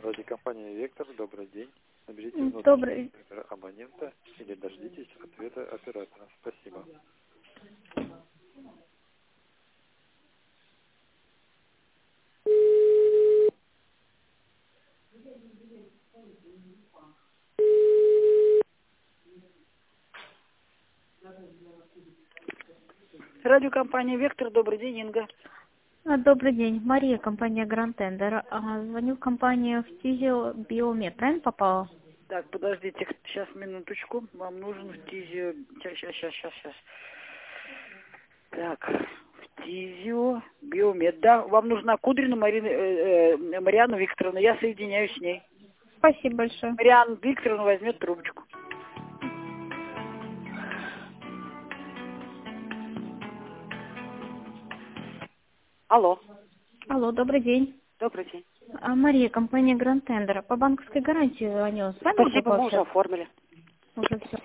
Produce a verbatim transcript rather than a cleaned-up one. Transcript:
Радиокомпания «Вектор». Добрый день. Наберите внутренний Добрый. номер абонента или дождитесь ответа оператора. Спасибо. Радиокомпания «Вектор». Добрый день, Инга. А, Добрый день. Мария, компания Grand Tender. А, Звоню в компанию в Тизио Биомед. Правильно попала? Так, подождите, сейчас, минуточку. Вам нужен в Тизио... Сейчас, сейчас, сейчас, сейчас. Так, в Тизио Биомед. Да, вам нужна Кудрина Марина, э, э, Марианна Викторовна. Я соединяюсь с ней. Спасибо большое. Марианна Викторовна возьмет трубочку. Алло. Алло, добрый день. Добрый день. А, Мария, компания Grand Tender. По банковской гарантии звоню. С вами Спасибо, мы уже уже оформили. Уже все.